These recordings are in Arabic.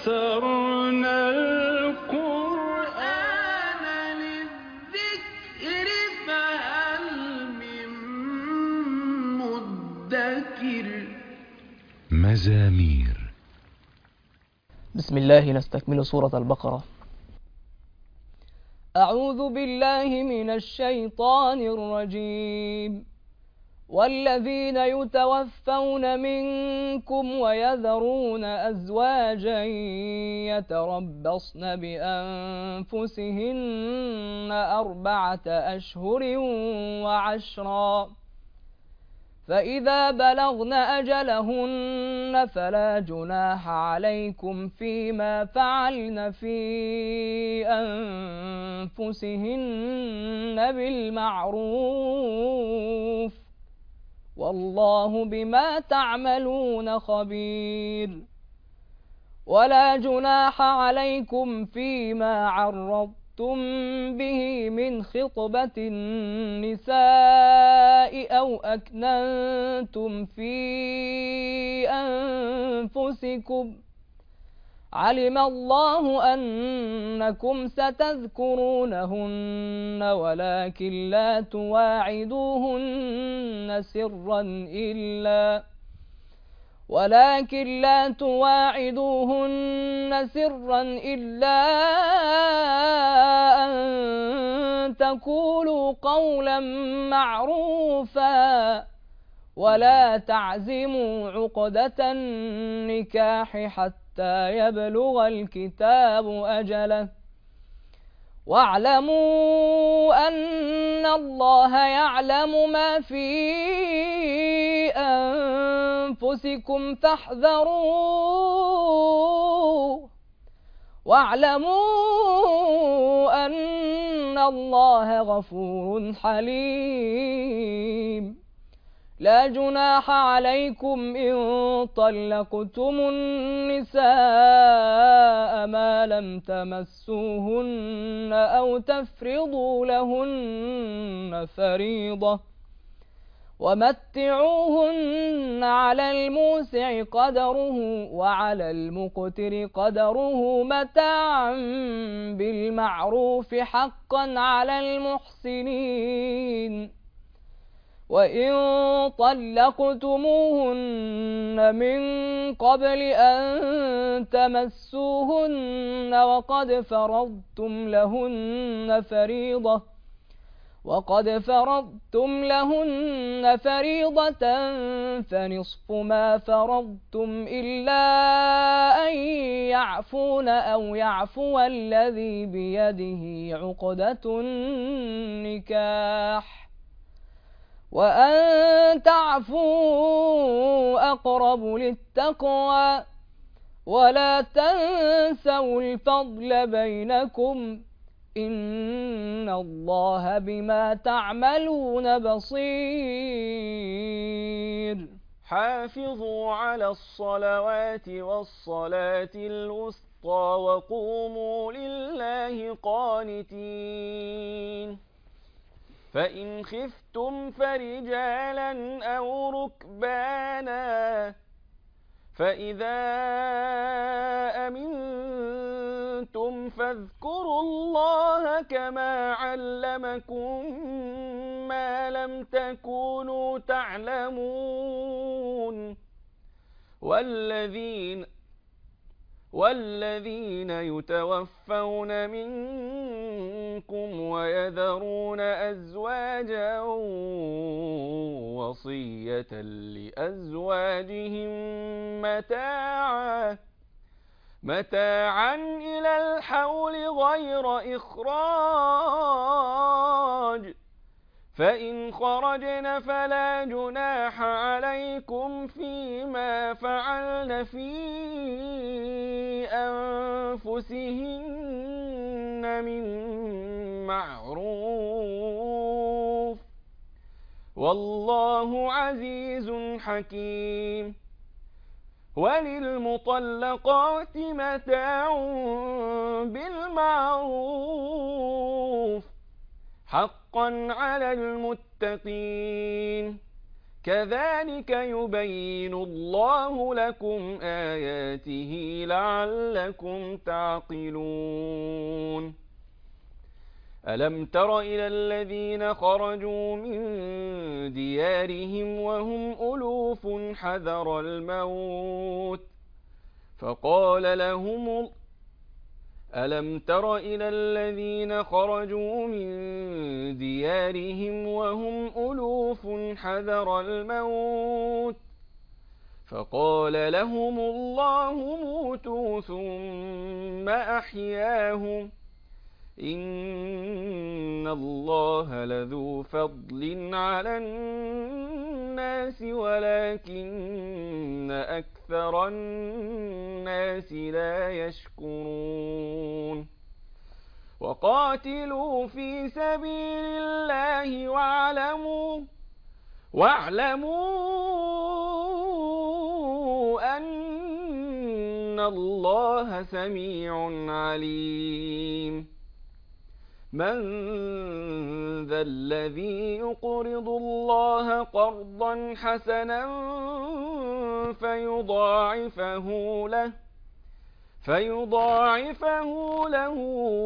يسرنا القرآن للذكر فهل من مدكر. مزامير. بسم الله. نستكمل سورة البقرة. أعوذ بالله من الشيطان الرجيم. والذين يتوفون منكم ويذرون أزواجا يتربصن بأنفسهن 4 أشهر وعشرا، فإذا بلغن أجلهن فلا جناح عليكم فيما فعلن في أنفسهن بالمعروف، والله بما تعملون خبير. ولا جناح عليكم فيما عرضتم به من خطبة النساء أو أكننتم في أنفسكم، علم الله أنكم ستذكرونهن ولكن لا تواعدوهن سرا إلا أن تقولوا قولا معروفا، ولا تعزموا عقدة النكاح حتى يبلغ الكتاب أجله، واعلموا أن الله يعلم ما في أنفسكم فاحذروه، واعلموا أن الله غفور حليم. لا جناح عليكم إن طلقتم النساء ما لم تمسوهن أو تفرضوا لهن فريضة، ومتعوهن على الموسع قدره وعلى المقتر قدره متاعا بالمعروف حقا على المحسنين. وإن طلقتموهن من قبل أن تمسوهن وقد فرضتم لهن فريضة فنصف ما فرضتم إلا أن يعفون أو يعفو الذي بيده عقدة النكاح، وأن تعفوا أقرب للتقوى، ولا تنسوا الفضل بينكم، إن الله بما تعملون بصير. حافظوا على الصلوات والصلاة الوسطى وقوموا لله قانتين. فإن خفتم فرجالا أو ركبانا، فإذا أمنتم فاذكروا الله كما علمكم ما لم تكونوا تعلمون. والذين يتوفون منكم ويذرون أزواجا وصية لأزواجهم متاعا إلى الحول غير إخراج، فإن خرجن فلا جناح عليكم فيما فعلن في أنفسهن من معروف، والله عزيز حكيم. وللمطلقات متاع بالمعروف حقا على المتقين. كذلك يبين الله لكم آياته لعلكم تعقلون ألم تر إلى الذين خرجوا من ديارهم وهم ألوف حذر الموت ألم تر إلى الذين خرجوا من ديارهم وهم ألوف حذر الموت فقال لهم الله موتوا ثم أحياهم إن الله لذو فضل على الناس ولكن أكثر الناس لا يشكرون وقاتلوا في سبيل الله واعلموا أن الله سميع عليم من ذا الذي يقرض الله قرضا حسنا فيضاعفه له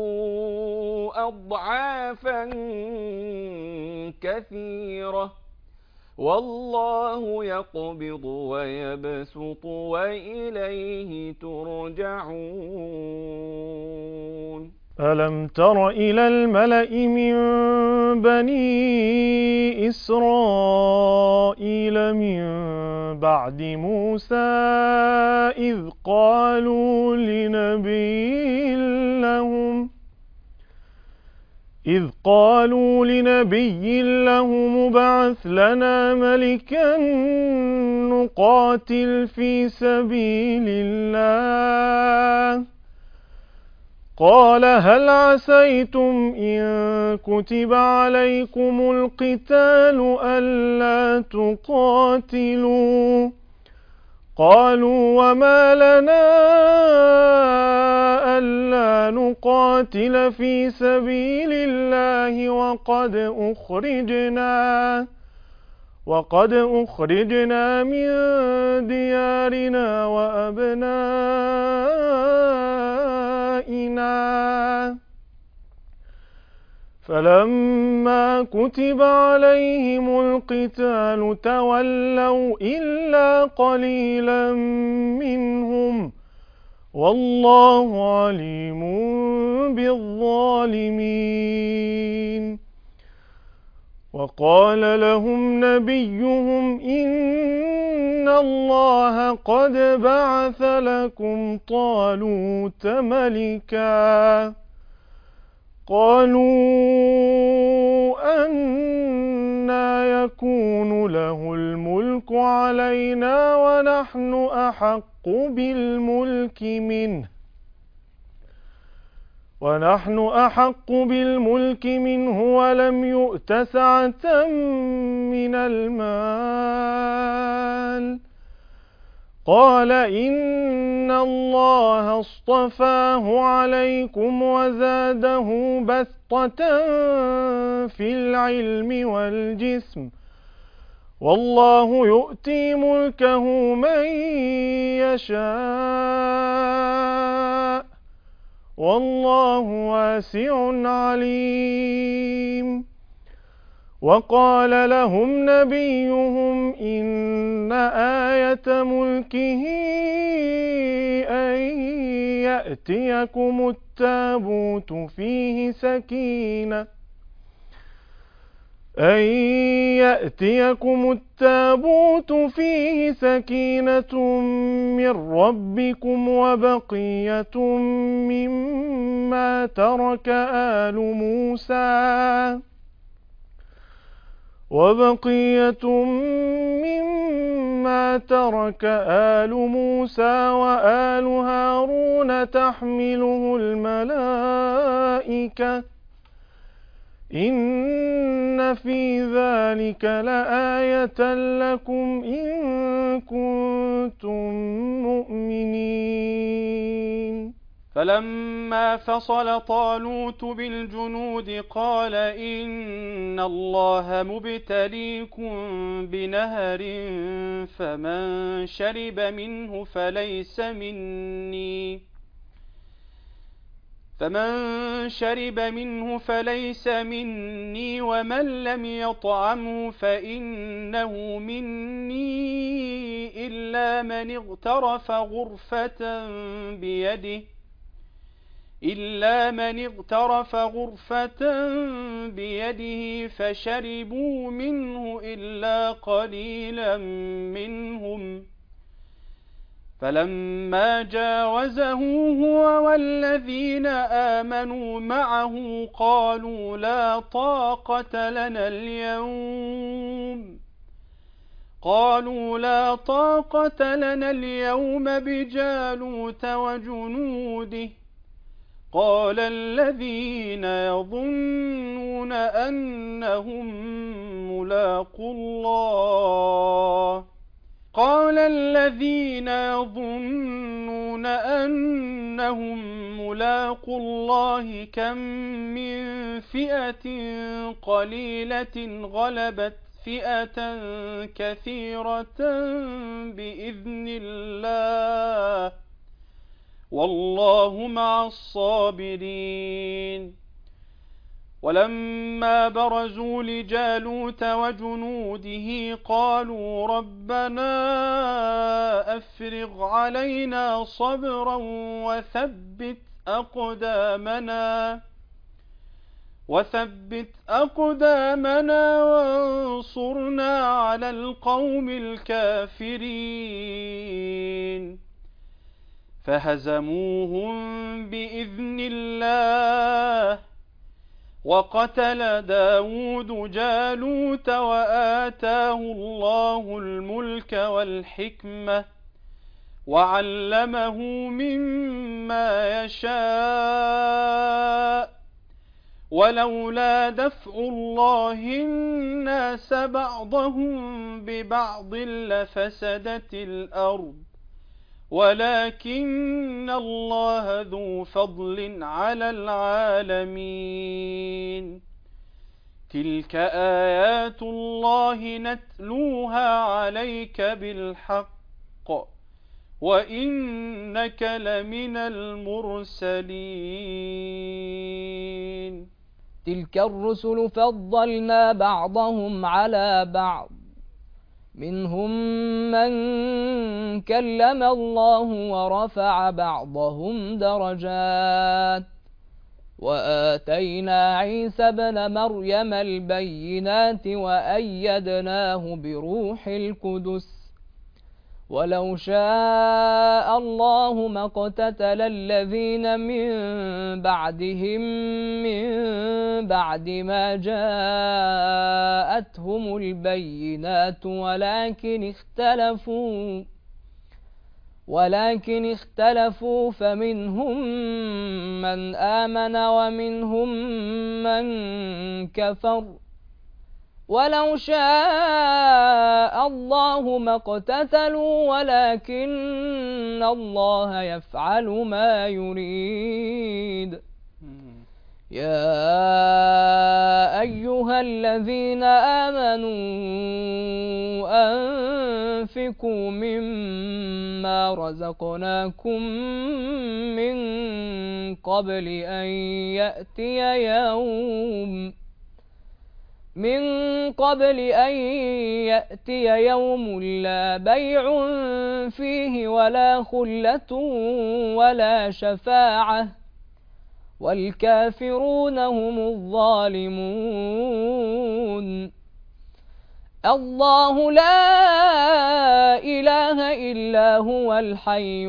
أضعافا كثيرة والله يقبض ويبسط وإليه ترجعون ألم تر إلى الملأ من بني إسرائيل من بعد موسى إذ قالوا لنبي لهم ابعث لنا ملكا نقاتل في سبيل الله قال هل عسيتم إن كتب عليكم القتال ألا تقاتلوا قالوا وما لنا ألا نقاتل في سبيل الله وقد أخرجنا من ديارنا وأبنائنا فلما كتب عليهم القتال تولوا إلا قليلا منهم والله عليم بالظالمين وقال لهم نبيهم إن الله قد بعث لكم طالوت ملكا قالوا أنى يكون له الملك علينا ونحن أحق بالملك منه ولم يؤت سعة من المال قال إن الله اصطفاه عليكم وزاده بسطة في العلم والجسم والله يؤتي ملكه من يشاء والله واسع عليم وقال لهم نبيهم إن آية ملكه أن يأتيكم التابوت فيه سكينة من ربكم وبقية مما ترك آل موسى وآل هارون تحمله الملائكة إن في ذلك لآية لكم إن كنتم مؤمنين فلما فصل طالوت بالجنود قال إن الله مبتليكم بنهر فمن شرب منه فليس مني ومن لم يطعمه فإنه مني إلا من اغترف غرفة بيده فشربوا منه إلا قليلا منهم. فلما جاوزه هو والذين آمنوا معه قالوا لا طاقة لنا اليوم بجالوت وجنوده. قال الذين يظنون أنهم ملاقو الله كم من فئة قليلة غلبت فئة كثيرة بإذن الله والله مع الصابرين. ولما برزوا لجالوت وجنوده قالوا ربنا أفرغ علينا صبرا وثبت أقدامنا وانصرنا على القوم الكافرين. فهزموهم بإذن الله. وقتل داود جالوت وآتاه الله الملك والحكمة وعلمه مما يشاء. ولولا دفع الله الناس بعضهم ببعض لفسدت الأرض ولكن الله ذو فضل على العالمين. تلك آيات الله نتلوها عليك بالحق وإنك لمن المرسلين. تلك الرسل فضلنا بعضهم على بعض منهم من كلم الله ورفع بعضهم درجات وآتينا عيسى ابن مريم البينات وأيدناه بروح القدس ولو شاء الله ما اقتتل الذين من بعدهم من بعد ما جاءتهم البينات ولكن اختلفوا فمنهم من آمن ومنهم من كفر ولو شاء الله ما اقتتلوا ولكن الله يفعل ما يريد. يا أيها الذين آمنوا أنفقوا مما رزقناكم من قبل أن يأتي يوم لا بيع فيه ولا خلة ولا شفاعة والكافرون هم الظالمون. الله لا إله إلا هو الحي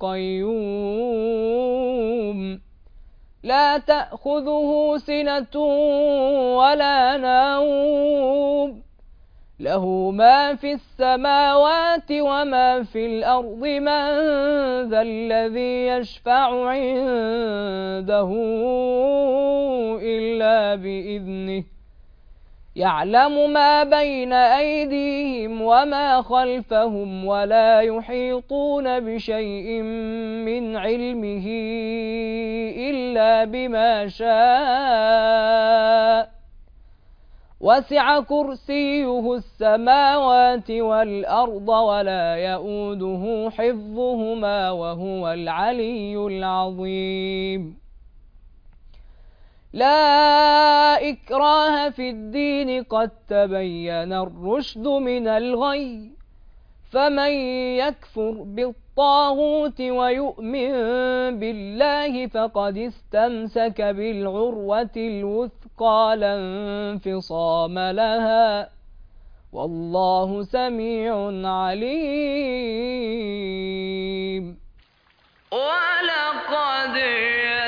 القيوم لا تأخذه سنة ولا نوم له ما في السماوات وما في الأرض من ذا الذي يشفع عنده إلا بإذنه يعلم ما بين أيديهم وما خلفهم ولا يحيطون بشيء من علمه إلا بما شاء وسع كرسيه السماوات والأرض ولا يؤوده حفظهما وهو العلي العظيم لا إكراه في الدين قد تبين الرشد من الغي فمن يكفر بالطاغوت ويؤمن بالله فقد استمسك بالعروة الوثقى لا انفصام لها والله سميع عليم. ولقد